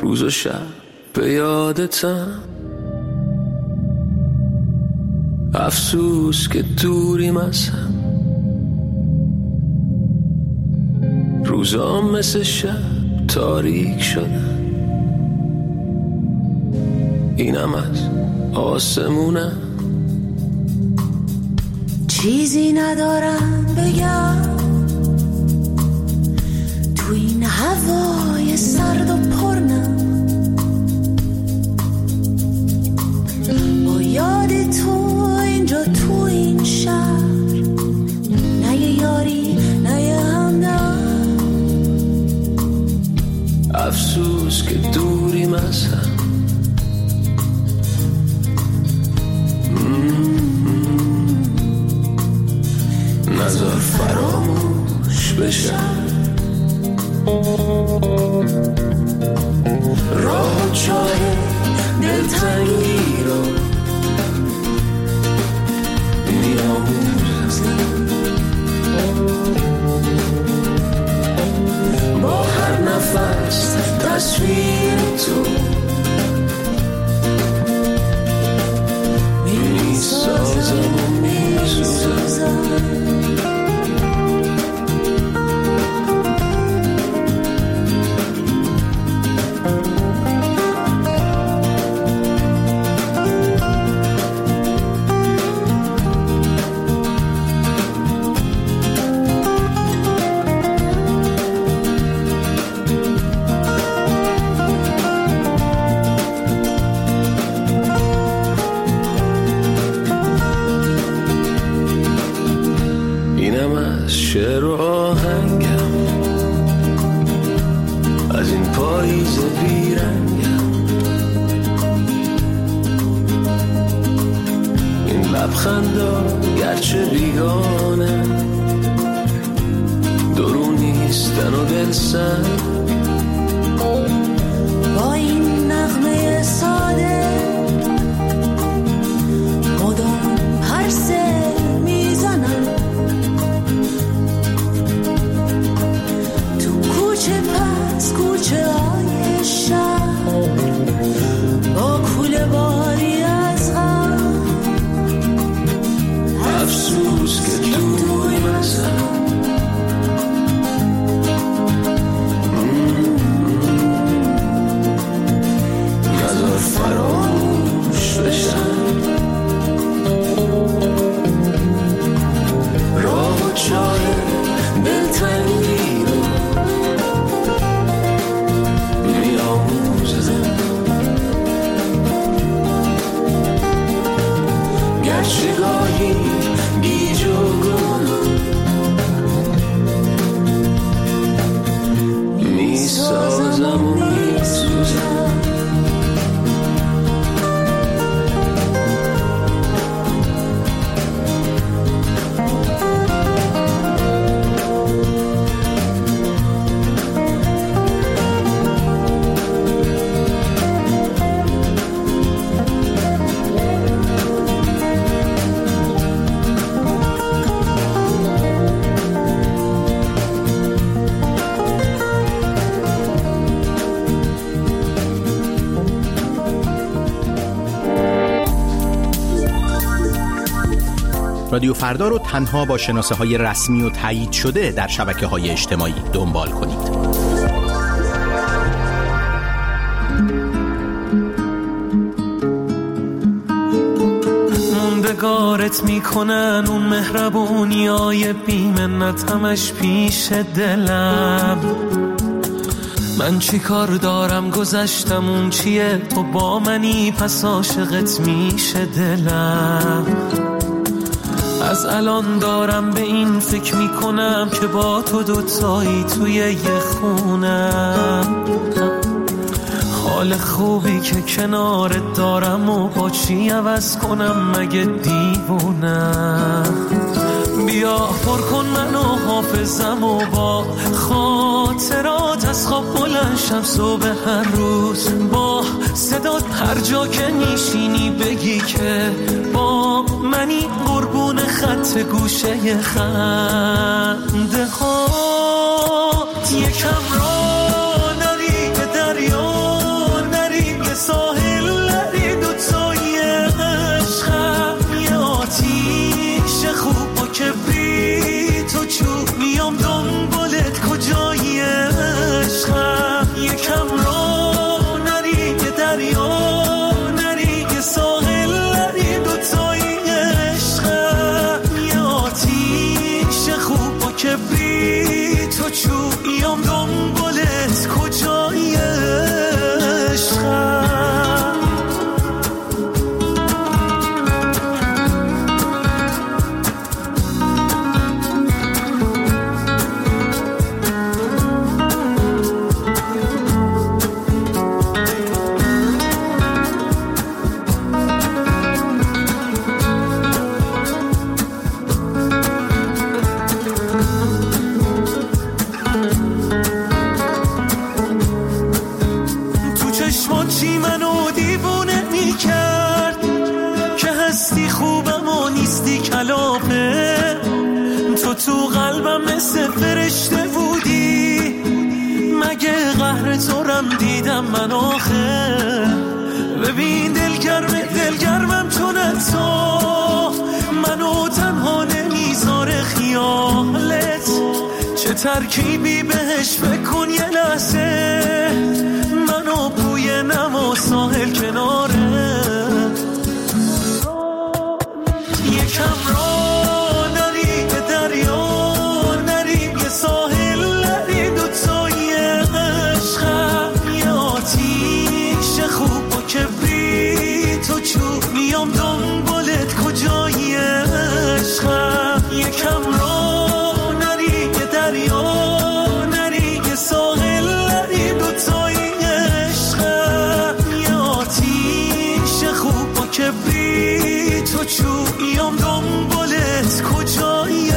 روز و شب به یادتم. افسوس که دوریم از هم، روزا مثل شب تاریک شدن. اینم از آسمونم. چیزی ندارم بگم تو این هوای سرد و پرنم. با یاد تو اینجا تو این شهر، نه یه یاری نه یه همدم. افسوس که دوریم از هم، نذار فراموش بشم. راه چاه دلتنگی رو میاموزم. با هر نفس تصویر تو میسازم و میسوزم. شعر و آهنگم از این پاییز بیرنگم. این لبخندا گرچه بیگانه، درون نیستن و دلسنگ. با این نغمه ساده مدام پرسه میزنم. کوچه های شهر با کوله باری از غم. افسوس که دوریم از هم، نذار فراموش بشم. راه و چاه دلتنگی رو گرچه گاهی گیج و گم میسازم و میسوزم. رادیو فردا رو تنها با شناسه‌های رسمی و تایید شده در شبکه‌های اجتماعی دنبال کنید. موندگارت میکنن اون مهربونیای بی‌منت همش پیش دلم. من چی کار دارم گذشتم اون چیه، تو با منی پس عاشقت میشه دلم. از الان دارم به این فکر میکنم که با تو دوتایی توی یه خونم. حال خوبی که کنارت دارم و با چی عوض کنم مگه دیوونم. بیا پر کن منو حافظم و با خاطرات از خواب بلند شم صبح هر روز. با صدات هر جا که میشینی بگی که با منی قربون خط گوشه خنده ها. یکم را نری به دریا تو قلبم مثل فرشته بودی، مگه قهر تو رم دیدم من آخه؟ ببین دلگرمم چون تو منو تنها نمیذاره خیالت، چه ترکیبی بهش بکن یه لحظه، منو بوی نم و ساحل کناره، یکم را نریم به دریا، نریم یه ساحل، نریم دوتای عشقم، یه آتیش خوب با کبریت و چوب، میام دنبالت کجای عشقم، یکم را نریم به دریا، نریم یه ساحل، نریم دوتای عشقم، یه آتیش خوب با کبریت و چوب، میام دنبالت کجای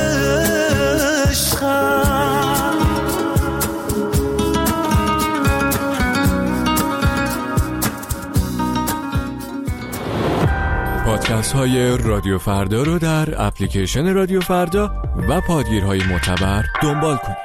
عشقم. پادکست های رادیو فردا رو در اپلیکیشن رادیو فردا و پادگیرهای معتبر دنبال کنید.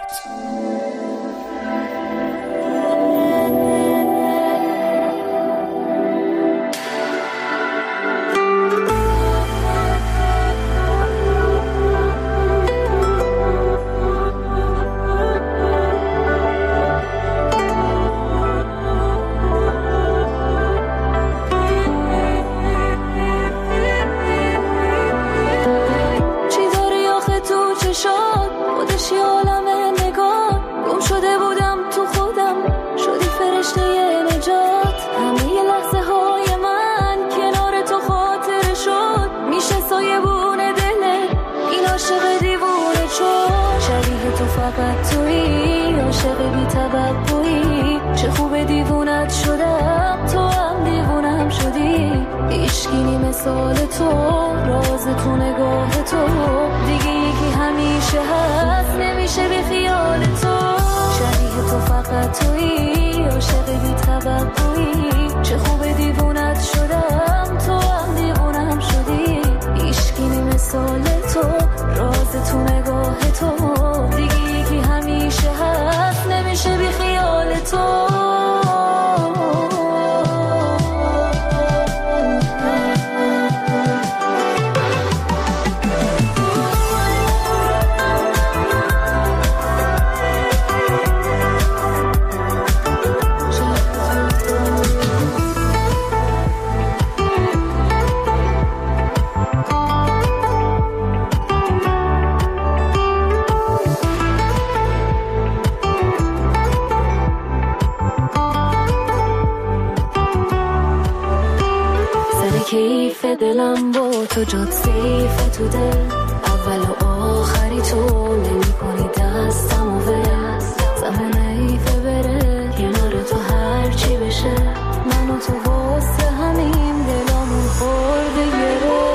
دلم با تو جات سیفه تو دل، اول و آخری تو نمی کنی دستم و ول، زمان ایفه بره کنار تو هر چی بشه، من و تو واسه همین دلامون خورده گره،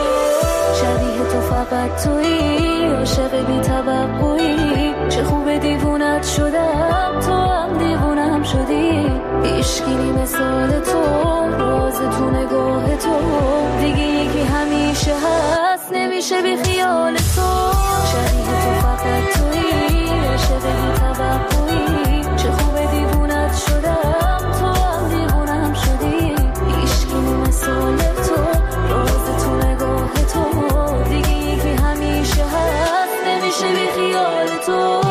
شبیه تو فقط تویی، عاشق بی توقعی، چه خوب دیوونت شدم، تو هم دیوونم شدی، عشقی مثال تو، راز تو نگاه تو، دیگه یکی همیشه هست نمیشه بی خیال تو، شبیه تو فقط تویی، عاشق بی توقعی، چه خوب دیوونت شدم، تو هم دیوونم شدی، عشقی مثال تو، راز تو نگاه تو، دیگه یکی همیشه هست نمیشه بی خیال تو.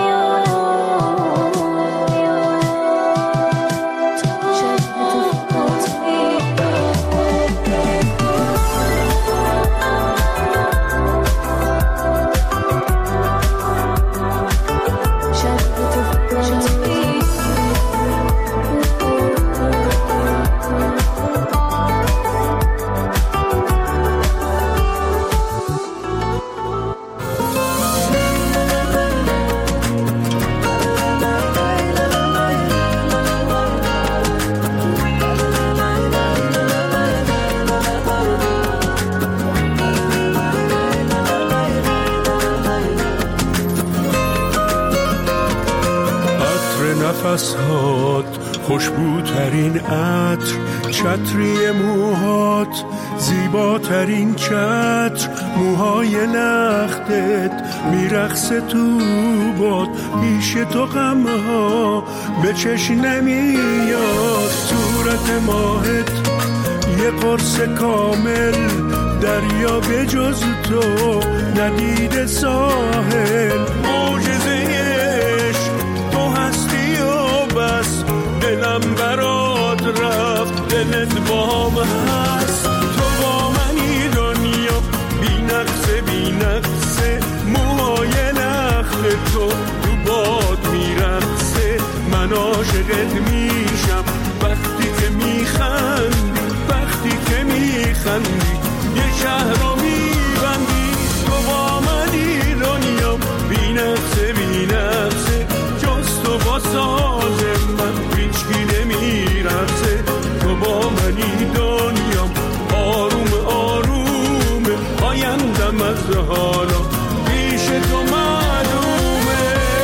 نفس‌هات خوشبوترین عطر، چتری موهات زیباترین چتر، موهای لختت میرقصه تو باد، پیش تو غمها به چشم نمیاد. صورت ماهت یه قرص کامل، دریا به جز تو ندیده ساحل. معجزه عشق تو هستی و بس، دلم برات رفت دلت با من هست. تو با منی دنیا بی نقصه بی نقصه، موهای نخل تو باد میرقصه. من عاشقت میشم وقتی که میخندی، وقتی که میخندی یه شهر رو میبندی. تو با منی دنیا بی نقصه بی نقصه، جز تو با ساز من هیچکی نمیرقصه. تو با منی دنیا آروم آروم، آیندم از حالا پیش تو معلومه.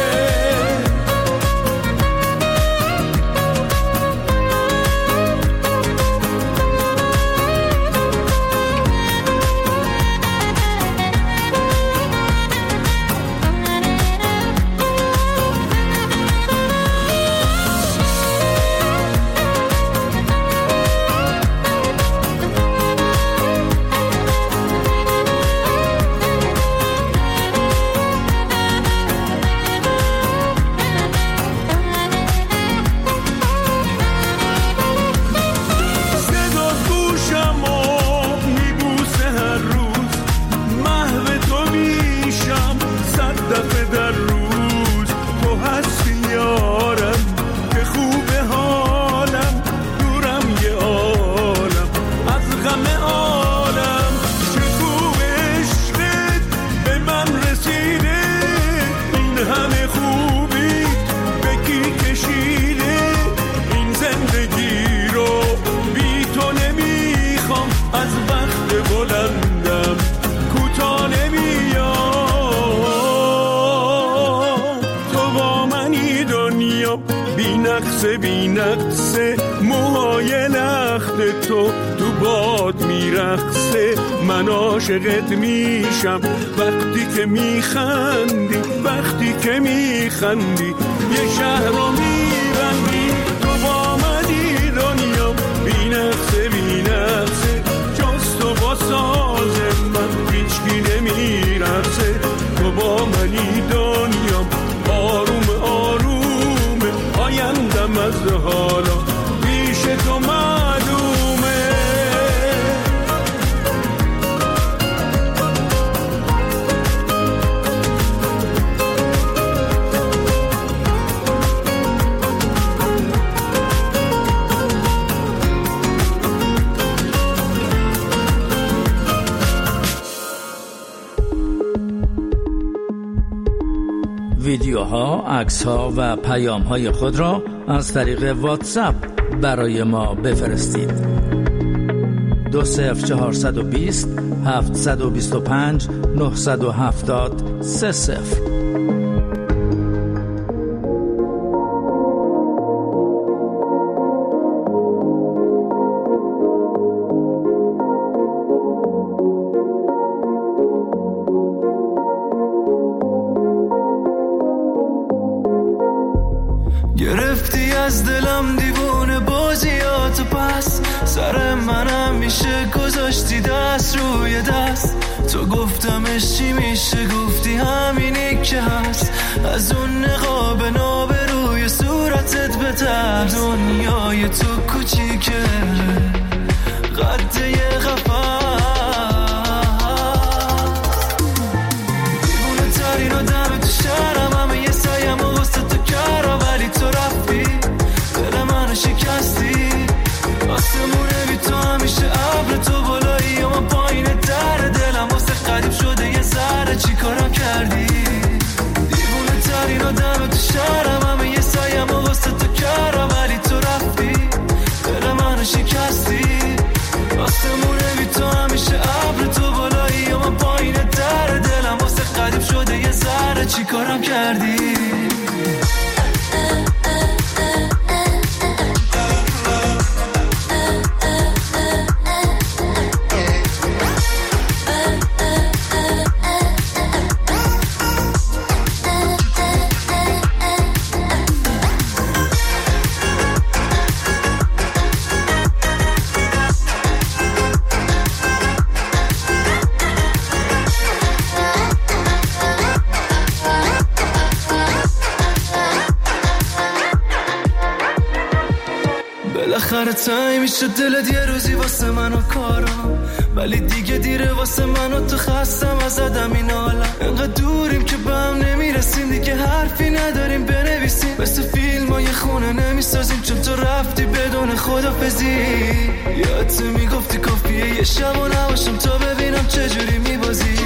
بی نقصه موهای نخل تو باد میرقصه. من عاشقت میشم وقتی که میخندی، وقتی که میخندی یه شهر رو میبندی. تو با منی دنیا بی نقصه بی نقصه، جز تو با ساز من هیچکی نمیرقصه. تو با منی دنیا آروم آروم، آیندم از حالا پیش تو معلومه. ویدیوها، عکس‌ها و پیام‌های خود را از طریق واتساپ برای ما بفرستید. 20420 725 970 30. گرفتی از دلم دیوونه بازیاتو، پس سر منم میشه گذاشتی دست روی دست. تو گفتمش چی میشه، گفتی همینی که هست. از اون نقاب نابروی صورتت بتر، دنیای تو کوچیکه قد یه قفس. دیوونه ترین آدم تو شهرم، همه یه سایم و واسه تو کارم، ولی تو رفتی دل منو شکستی. آسمونه بی تو همیشه ابر، تو بالایی و من پایین در دلم واسه قریب شده یه ذره. چی کارم کردی؟ دیوونه ترین آدم تو شهرم، همه یه سایم و واسه تو کارم، ولی تو رفتی دل منو شکستی. آسمونه بی تو همیشه ابر، تو بالایی و من پایین در دلم واسه قریب شده یه ذره. چی کارم کردی؟ بالاخره تایی میشه دلت یه روزی واسه منو کارم، ولی دیگه دیره واسه منو تو خستم از آدم این عالم. انقدر دوریم که به هم نمیرسیم، دیگه حرفی نداریم بنویسیم، مثل فیلم های خونه نمیسازیم چون تو رفتی بدون خدافزی. یادت میگفتی کافیه یه شب و نباشم تا ببینم چجوری میبازی.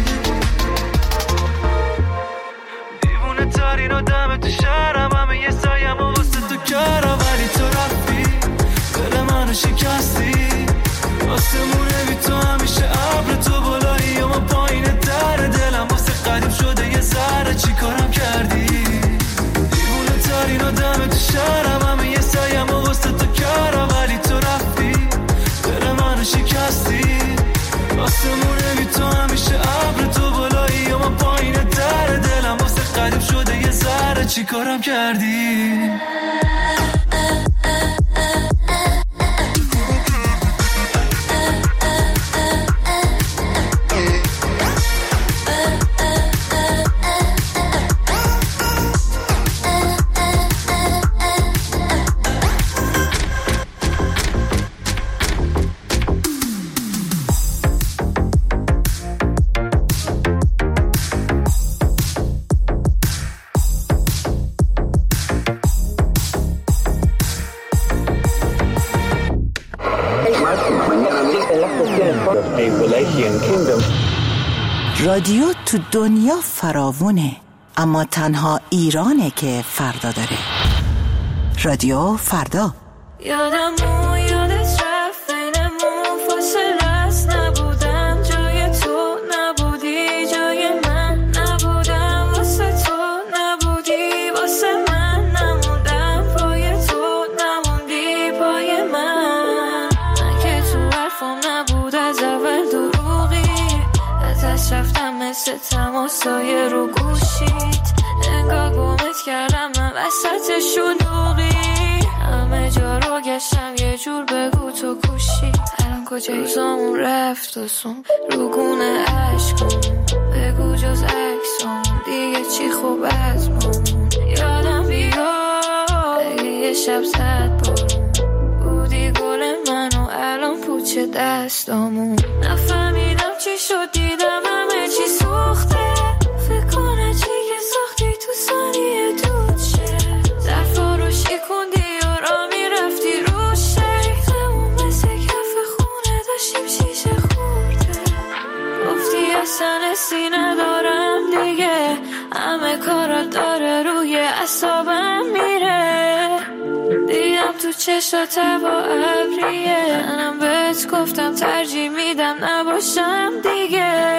دیوونه ترین آدم تو شهرم، همه یه سایم و واسه تو کارم، ولی تو رفتی دل منو شکستی. آسمونه بی تو همیشه ابر، تو بالایی و ما پایین در دلم واسه قدیم شده یه ذره. چی کارم کردی؟ دیوونه ترین آدم تو شهرم، همه یه سایم و واسه تو کارم، ولی تو رفتی دل منو شکستی. آسمونه بی تو همیشه ابر، تو بالایی و ما پایین در دلم واسه قدیم شده یه ذره. چی کارم کردی؟ رادیو تو دنیا فراوونه، اما تنها ایرانه که فردا داره. رادیو فردا. یادت رفت بینمون فاصله است، نبودم جای تو، نبودی جای من، نبودم واسه تو، نبودی واسه من، نموندم پای تو، نموندی پای من. من که تو حرفم نبود از اول دروغی، ازش رفتم مثل تماسای رو گوشیت، انگار گمت کردم من وسط شلوغی. همه جا رو گشتم یه جور بگو تو کوشی، الان کجایی زامون رفت و سون رو گونه عشقم، بگو جز عکسم دیگه چی خوب از مون. یادم بیاد اگه یه شب زد بارون، بودی گل منو الان پوچه دستامون. نفهمیدم چی شد، دیدم همه چی سوخته، فکر کنه چی که ساختی تو ثانیه دود شه. ظرفا رو شکوندی و را میرفتی رو شیفمون، مثل کف خونه داشتیم شیشه خورده. گفتی اصلا حسی ندارم دیگه، همه کارا داره روی اعصابم میره. دیدم تو چشات با ابریه، منم بهت گفتم ترجیح میدم نباشم دیگه.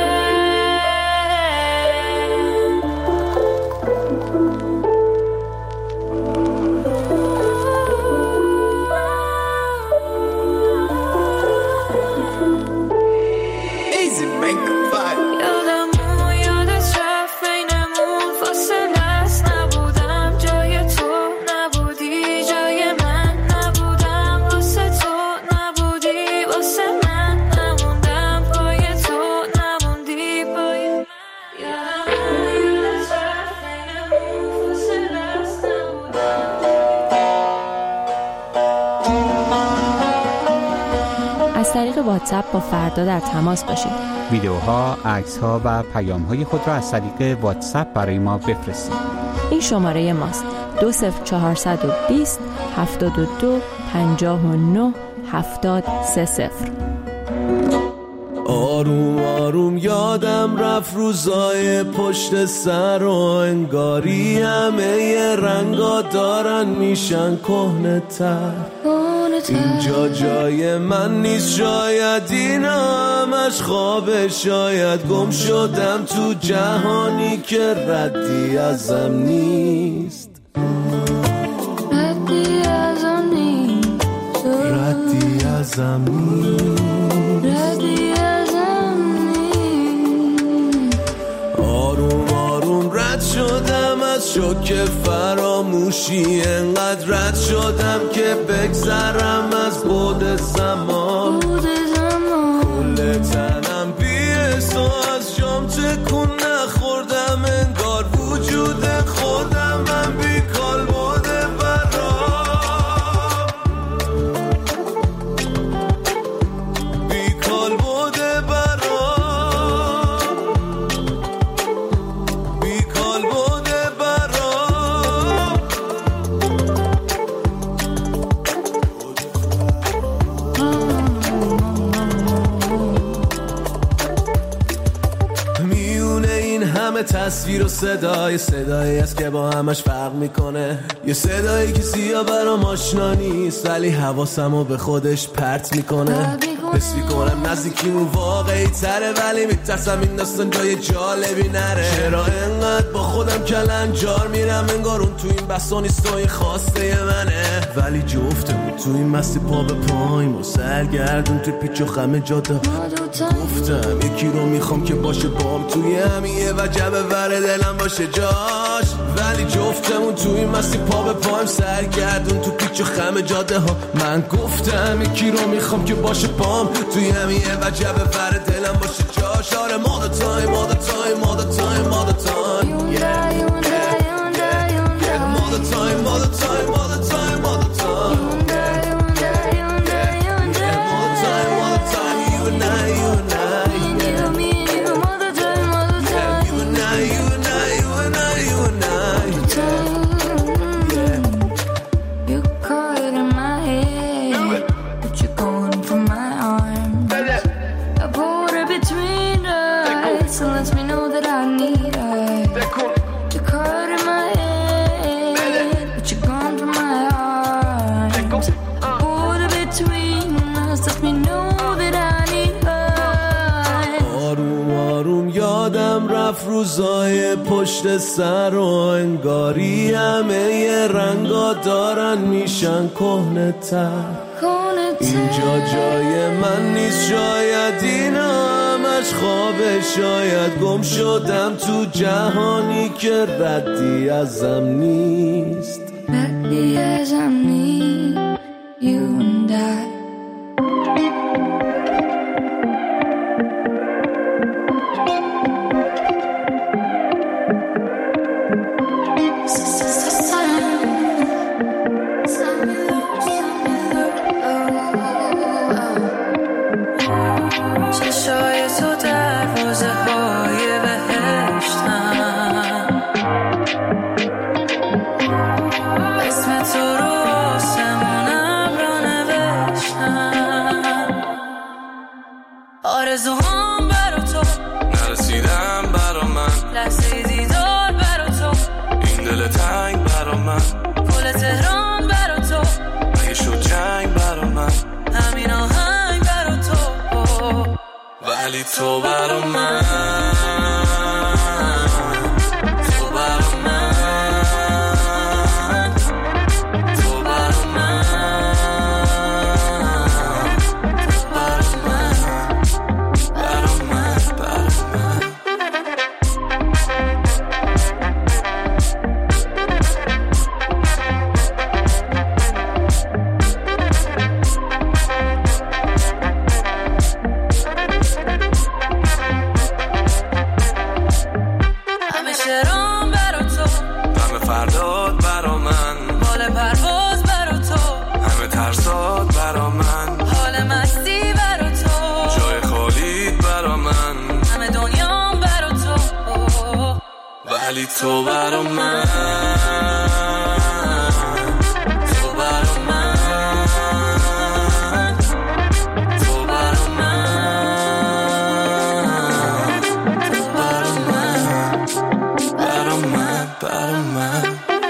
از طریق واتساپ با فردا در تماس باشید. ویدیوها، عکس‌ها و پیام‌های خود را از طریق واتساپ برای ما بفرستید. این شماره ماست: 20420 72 59 730. آروم آروم یادم رفت روزای پشت سر و انگاری همه رنگا دارن میشن کهنه‌تر. اینجا جای من نیست، شاید این همش خوابه، شاید گم شدم تو جهانی که ردی ازم نیست. ردی ازم نیست، ردی ازم نیست، ردی ازم نیست. آروم آروم رد شدم از شوک فراموشی، انقدر رد شدم که بگذرم از بعد زمان. کل تنم بی‌حس و از جام تکون نخوردم، انگار وجود خودم من بیکال بوده برام. تصویر و صدایی است که با همش فرق میکنه. یه صدایی که سیاه برام آشنا نیست ولی حواسمو به خودش پرت میکنه. حس میکنم نزدیکیمون واقعی تره ولی میترسم این داستان جای جالبی نره. چرا انقدر با خودم کلنجار میرم انگار اون تو این بسا نیست و این خواسته منه. ولی جفتمون تو این مستی پا به پاییم و سرگردون تو پیچ و خم جاده. گفتم یکی رو میخوام که باشه بام توی همیه و جبه ور دلم باشه جاش. ولی جفتمون تو این مستی پا به پاییم سرگردون تو پیچ و خم جاده ها. من گفتم یکی رو میخوام که باشه بام توی همیه و جبه ور دلم باشه جاش. آره all the time all the time all the time all the time yeah all the time all the time all the time all the time روزای پشت سر و انگاری همه یه رنگا دارن میشن کهنه تر. اینجا جای من نیست شاید اینا همش خوابه. شاید گم شدم تو جهانی که ردی ازم نیست. ردی ازم نیست You and I. تو برا من تو برا من تو برا من تو برا من تو برا من برا من برا من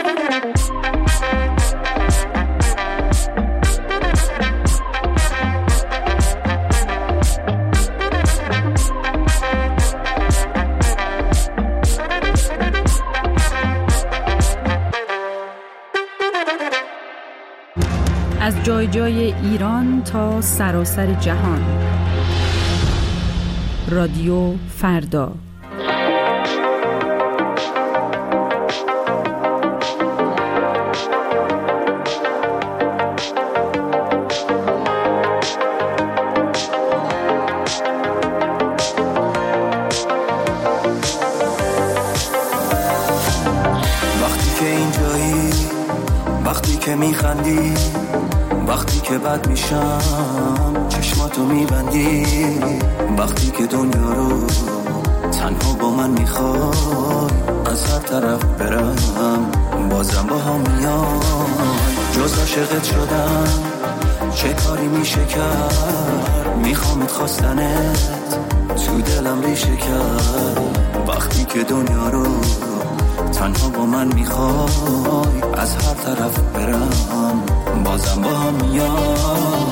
از جای جای ایران تا سراسر جهان. رادیو فردا. وقتی که اینجایی، وقتی که میخندی، وقتی که بد میشم چشماتو میبندی، وقتی که دنیا رو تنها با من میخوای از هر طرف برم بازم با هم میای. جز عاشقت شدم چه کاری میشه کرد، میخوامت خواستنت تو دلم ریشه کرد. وقتی وقتی که دنیا رو تنها با من میخوای از هر طرف برم بازم با هم میای.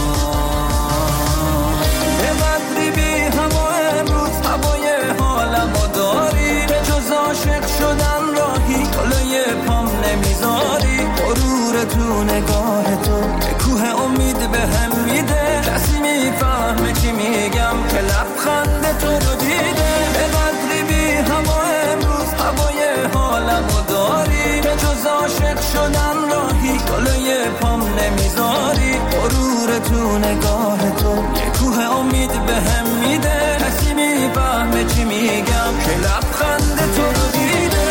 به قدری بی هوا امروز هوای حالمو داری، به جز عاشق شدن راهی جلوی پام نمیذاری. غرور تو نگاه تو یه کوه امید به هم میده، کسی میفهمه چی میگم که لبخند تو رو دیده. به قدری بی هوا امروز هوای حالمو داری، به جز عاشق شدن راهی جلوی پام نمیذاری. غرور تو نگاه تو یه کوه امید به هم میده، کسی میفهمه چی میگم که لبخند تو رو دیده.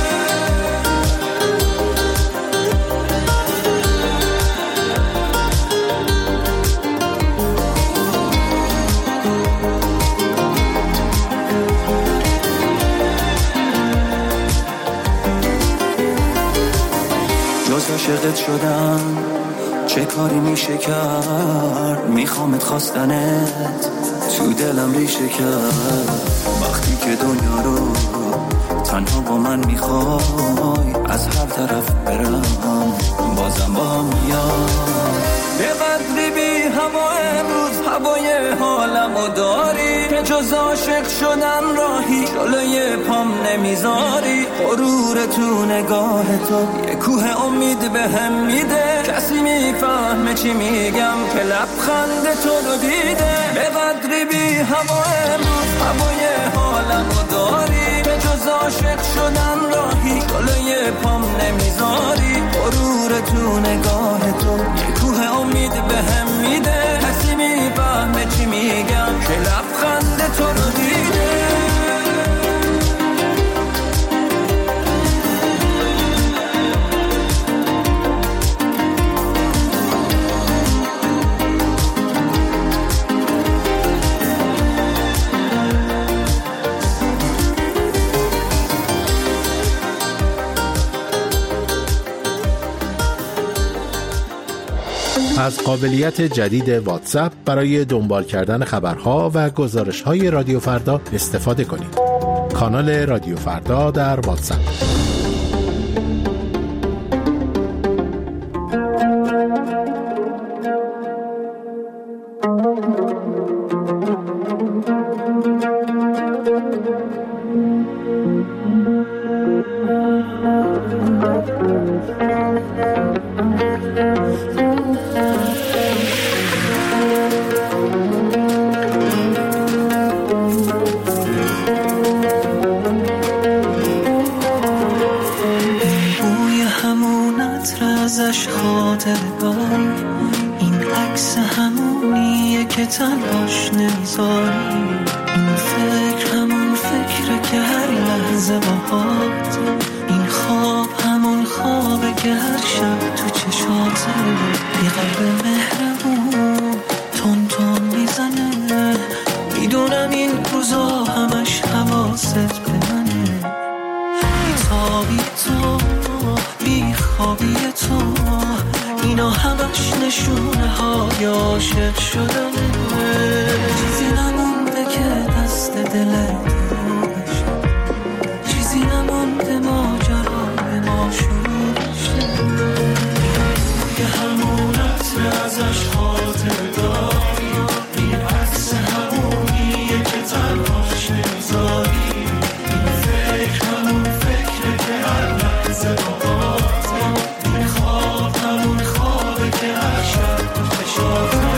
جز عاشقت شدم چه کاری میشه کرد، میخوامت خواستنت تو دلم ریشه کرد. وقتی که دنیا رو تنها با من میخوای از هر طرف برم بازم با هم میای. به قدری بی هوا امروز هوای حالمو داری، که جز عاشق شدن راهی جلوی پام نمیذاری. غرور تو نگاه تو یه کوه امید به هم میده، کسی میفهمه چی میگم که لبخند تو رو دیده. به قدری بی هوا امروز هوای حالمو داری، که جز عاشق شدن راهی جلوی پام نمیذاری. غرور تو نگاه تو یه کوه امید به هم میده، کسی میفهمه چی میگم که لبخند تو رو دیده. از قابلیت جدید واتساپ برای دنبال کردن خبرها و گزارش‌های رادیو فردا استفاده کنید. کانال رادیو فردا در واتساپ. ازش خاطر داری، این عکس همونیه که تنهاش نمیذاری. این فکر همون فکره که هر لحظه باهات، این خواب همون خوابه که هر شب تو چشاته. یه قلب مهربون تون تون میزنه، میدونم این روزا همش حواست به منه. بیتابی تو بیخوابی تو، اینا همش نشونه های عاشق شدنه. چیزی نمونده که دست دلت بشه، چیزی نمونده ماجرا به ما شروع بشه. یه همونت ازش خاطر داری، این عکس همونیه که تنهاش نمیذاری. این فکر همون فکره که هر لحظه باهات، این خواب همون خوابه که هر شب تو چشاته.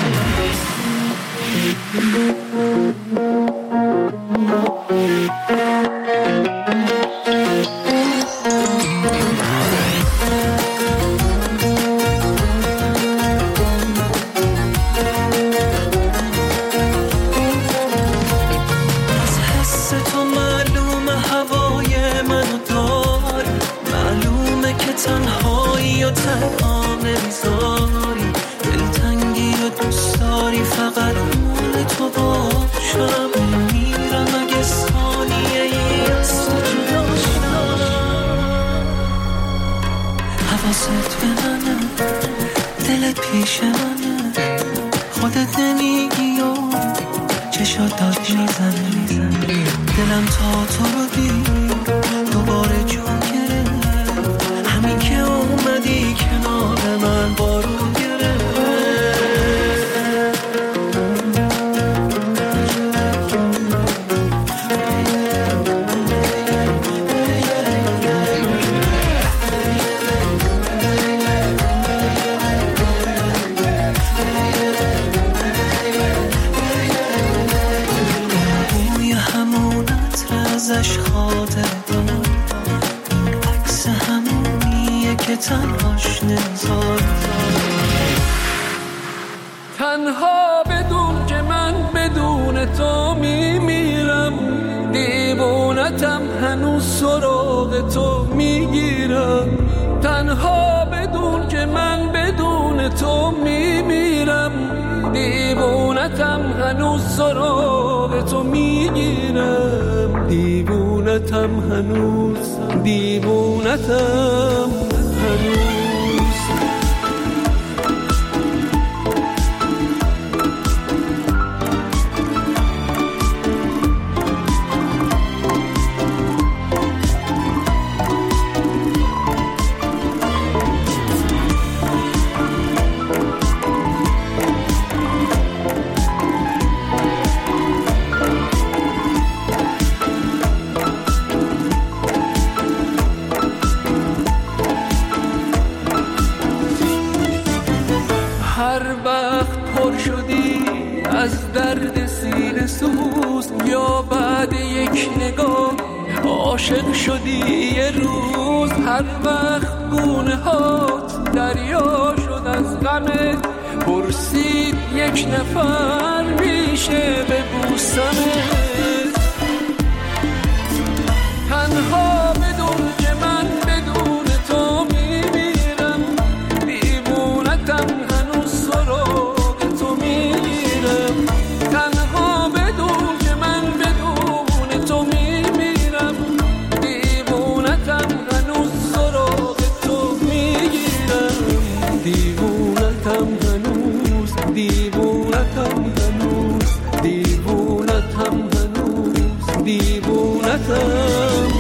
تنهایی و تنها نمیذاری، دلتنگی و دوست داری فقط مال تو باشم. میمیرم اگه ثانیه ای از تو جدا شم. حواست به منه، دلت پیش منه، خودت نمیگی و چشات داد میزنه. دلم تا تو تنهاش نمیذاره. تنها بدون که من بدون تو میمیرم، دیوونتم هنوز سراغ تو میگیرم. تنها بدون که من بدون تو میمیرم، دیوونتم هنوز سراغ تو میگیرم. دیوونتم هنوز، دیوونتم هنوز. هر وقت پر شدی از درد سینه سوز، یا بعد یک نگاه عاشق شدی یه روز. هر وقت گونه هات دریا شد از غمت، پرسید یک نفر میشه ببوسمت. تنها بدون که من بدون تو میمیرم، دیوونتم هنوز سراغ تو میگیرم. تنها بدون که من بدون تو میمیرم، دیوونتم هنوز سراغ تو میگیرم. دیوونتم هنوز، دیوونتم هنوز، دیوونتم هنوز، دیوونتم.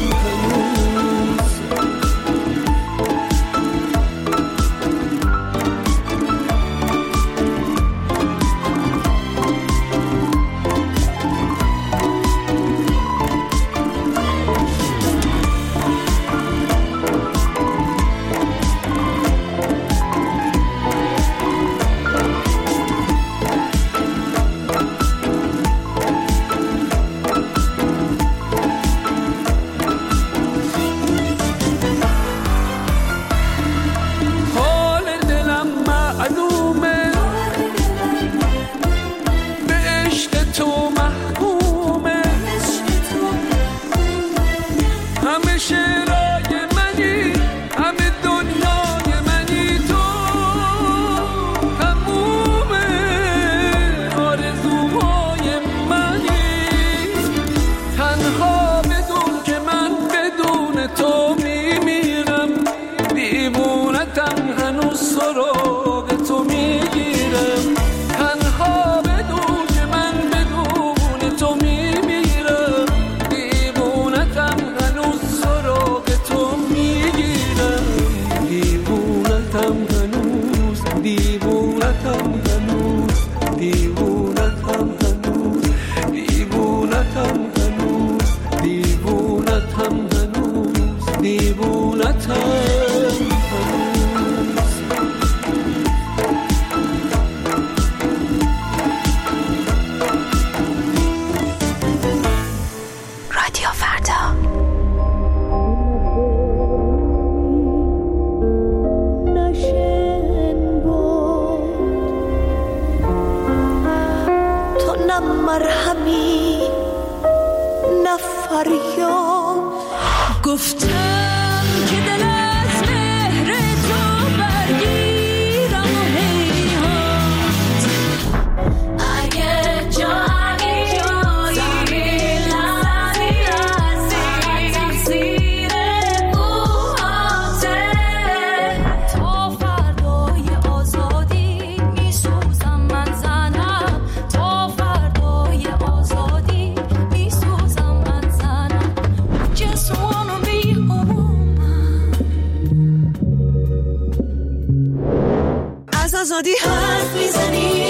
آزادی حرف میزنی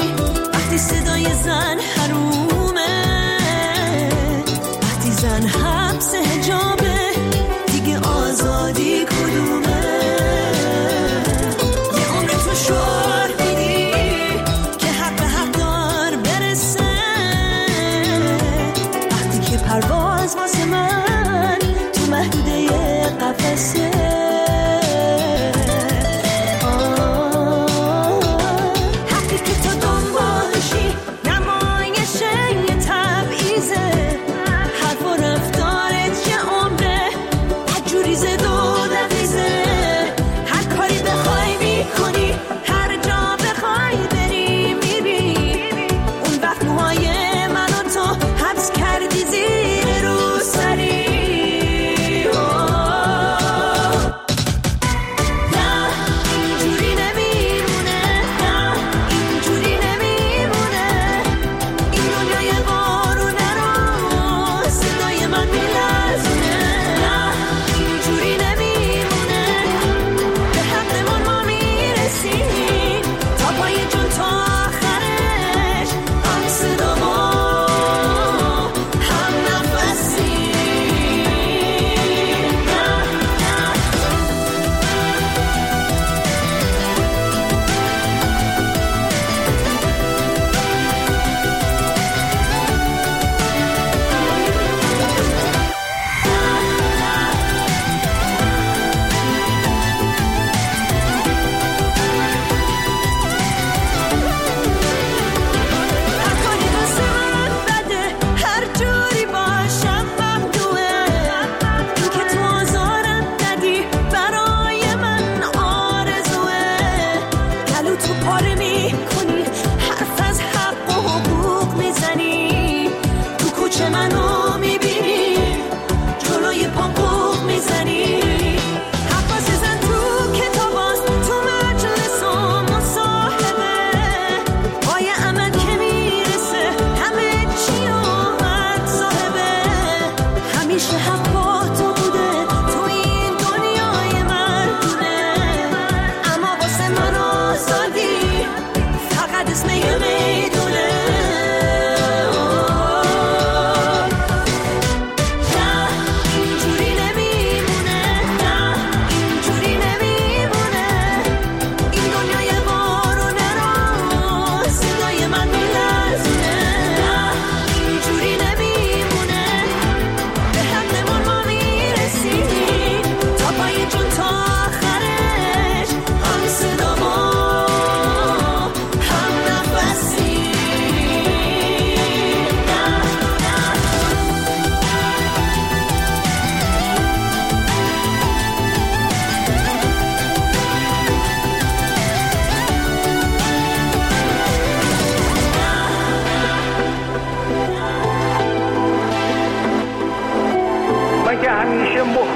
وقتی صدای زن حرومه، وقتی زن حبس حجابه، دیگه آزادی کدومه؟ یه عمر تو شعار میدی که حق به حق دار برسه، وقتی که پرواز واسه من تو محدوده قفسه.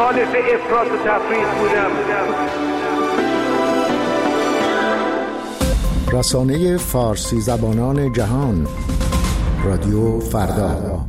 مخالف افراط و تفریط بودم. رسانه فارسی زبانان جهان، رادیو فردا.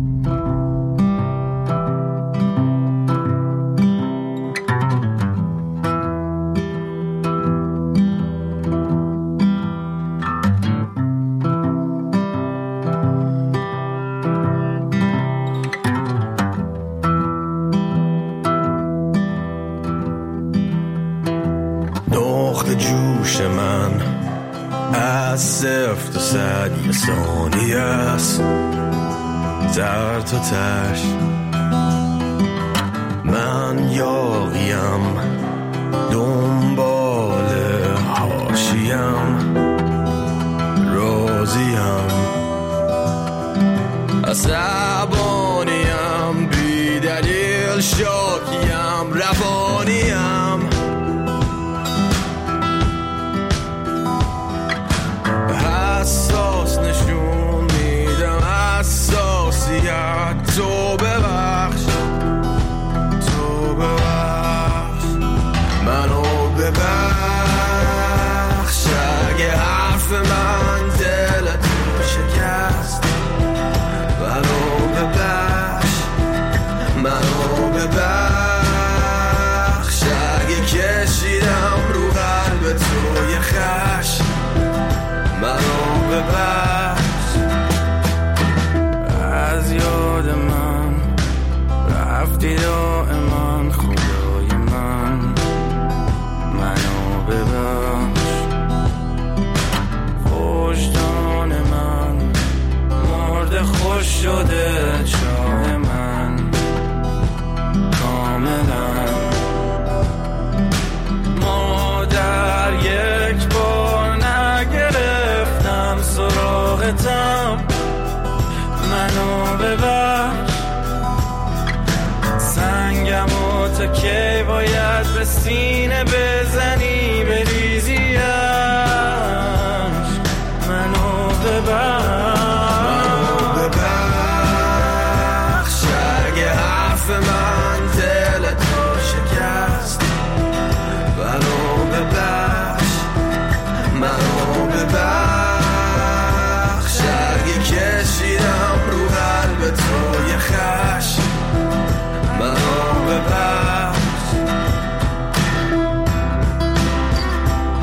جوش من از 0 تا 100 یه ثانیه است، در تا تش من یاغیم، دنبال حاشیم، راضیم، عصبانیم، بی دلیل شاکیم، روانیم، حساس نشون میدم حساسیت. تو ببخش، تو ببخش، منو ببخش اگه حرف من دلت شکست. منو ببخش، منو ببخش اگه کشیدم رو قلب تو یه خشم. منو ببخش، از یاد من رفتی دائما خدای من. منو ببخش، وجدان من مرده خوش شده چاه من کاملا. مادر یک بار نگرفتم سراغتم. منو ببخش، سنگم و تا کی باید به سینه بزنی بریزیش. منو ببخش اگه حرف من دلتو شکست. منو ببخش، منو ببخش اگه کشیدم رو قلب تو یه خشم. منو ببخش،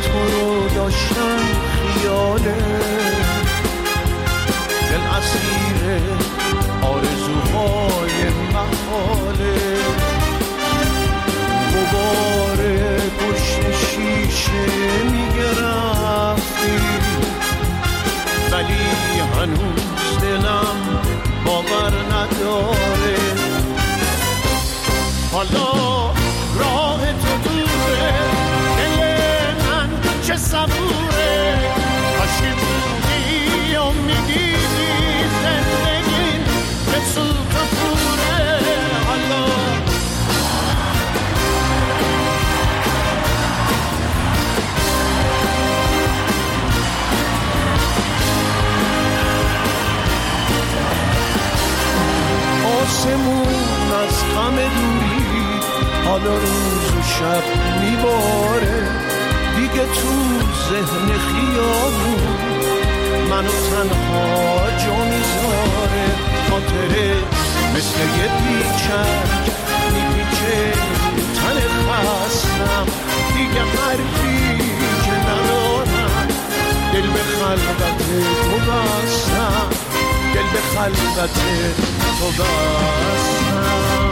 تو رو داشتم خیاله، دل اسیر آرزوهای محاله، دوباره پشت شیشه میگرفتی، ولی هنوز دلم باور نداره. حالا راه تو دوره، دل من چه صبوره، کاشکی بودی و میدیدی زندگی به سوت و پوره. حالا آسمون از غم دوری حالا روز و شب میباره، دیگه تو ذهن خیابون منو تنها جا میذاره. خاطره مثل یه پیچک میپیچه تن خستم، دیگه حرفی که ندارم، دل به خلوت تو بستم، دل به خلوت تو بستم.